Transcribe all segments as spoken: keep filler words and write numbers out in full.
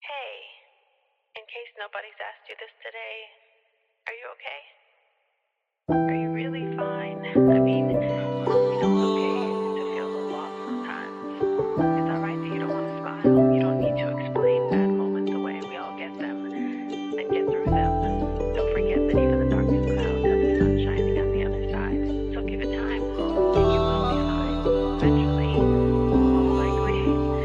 Hey, in case nobody's asked you this today, are you okay? Are you really fine? I mean, you know it's okay to feel a little lost sometimes. It's alright that you don't want to smile. You don't need to explain bad moments away. We all get them and get through them. Don't forget that even the darkest clouds have the sun shining on the other side. So give it time, and you will be fine. Eventually, most likely.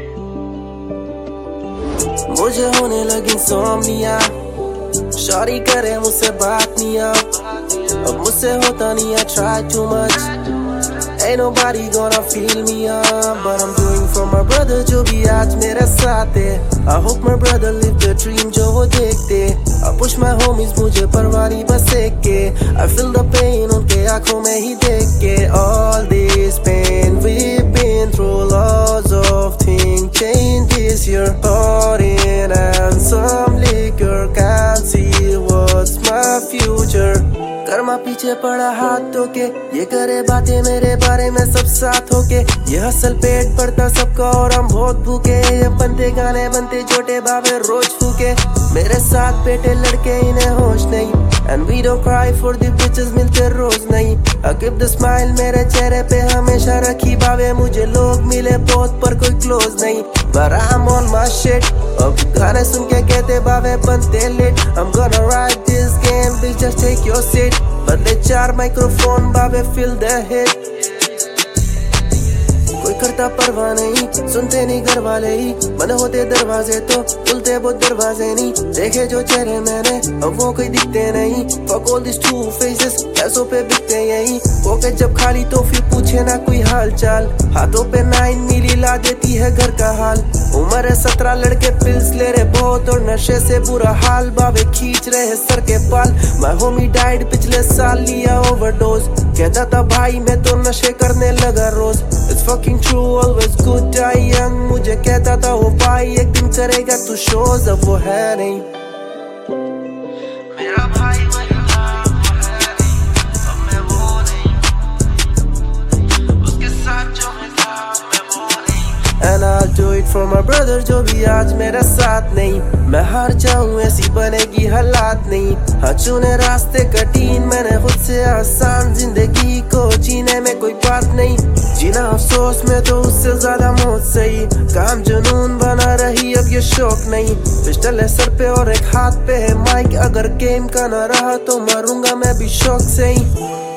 मुझे होने लगी insomnia, sorry करे मुझसे बात नहीं अब अब मुझसे होता नहीं I try too much, ain't nobody gonna feel me up, but I'm doing for my brother जो भी आज मेरे साथ है. I hope my brother live the dream जो वो देखते. I push my homies मुझे परवारी बस एक के. I feel the pain उनके आँखों में ही देख के. All this pain we've been through, lots of things changed this year. Pouring and some liquor, can't see what's my future. Karma पीछे पड़ा हाथ धोके, ये करे बातें मेरे बारे में सब साथ होके. ये हसल पेट पड़ता सबका और हम बहुत भूखे. ये बनते गाने बनते छोटे बाबे रोज फूके. मेरे साथ बेटे लड़के इन्हें होश नहीं. And we don't cry for the bitches मिलते रोज नहीं. I keep the smile मेरे चेहरे पे हमेशा रखी बाबे. मुझे लोग मिले बहुत पर कोई क्लोज नहीं. But I'm on my shit. अब गाने सुन के कहते बाबे बनते लेट. I'm gonna ride this game, bitch just take your seat. बदले चार माइक्रोफोन बाबे fill the hit. कोई करता परवाह नहीं, सुनते नहीं घर वाले ही. बंद होते दरवाजे तो खुलते वो दरवाजे नहीं. देखे जो चेहरे मैंने अब वो कोई दिखते नहीं. Fuck all these two faces, पैसों पे बिकते यही. पॉकेट जब खाली तो फिर पूछे ना कोई हाल चाल. हाथों पे नाइन मिली ला देती है घर का हाल. उम्र है सत्रह, लड़के पिल्स ले रहे बहुत और नशे से बुरा हाल. बाबे खींच रहे हैं सर के बाल. My homie died पिछले साल, लिया ओवरडोज. कहता था भाई मैं तो नशे करने लगा रोज. It's fucking true, always good die young. मुझे कहता था वो भाई एक दिन करेगा तू शोज, अब वो है नहीं. मेरा भाई वही था, वो है नहीं. अब मैं वो नहीं. उसके साथ जो मैं था मैं वो नहीं. And I'll do it for my brother जो भी आज मेरे साथ नहीं. मैं हार जाऊं ऐसी बनेगी हालात नहीं. हाँ चुने रास्ते कठिन मैंने खुद से, आसान जिंदगी को जीने में कोई बात नहीं. जीना अफसोस में तो उससे ज्यादा मौत सही. काम जुनून बना रही अब ये शौक नहीं. पिस्टल है सर पे और एक हाथ पे है माइक. अगर गेम का ना रहा तो मारूंगा मैं भी शौक से ही.